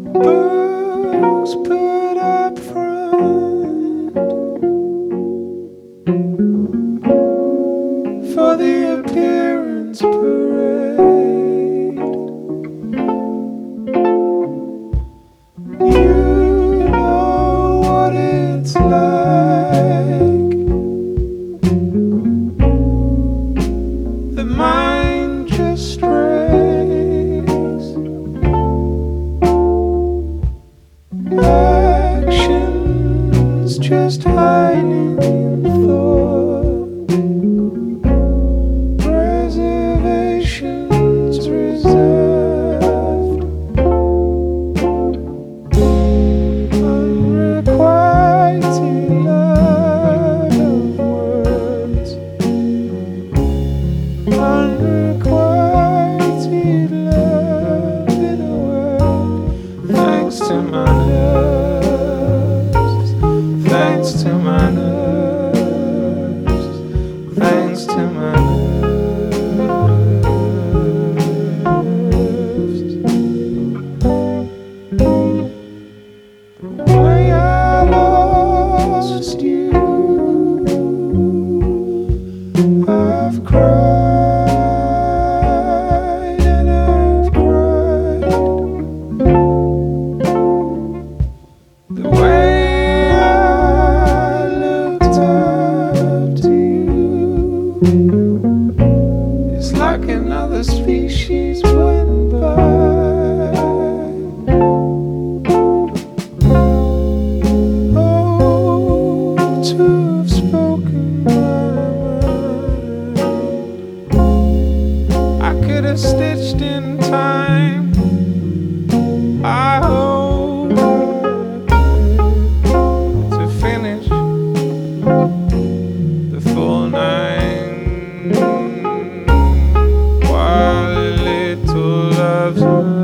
Books put up front for the appearance parade. You know what it's like. The mind just strays. Actions just hiding in thought. Reservations reserved. Unrequited love of words. Unrequited love in a word. Thanks to my nerves. Thanks to my nerves. Thanks to my nerves. The way I lost you, I've cried and I've cried. The way I looked up to you, it's like another species went by. Oh, to have spoken my mind, I could have stitched in time. I hope to finish the full nine while little loves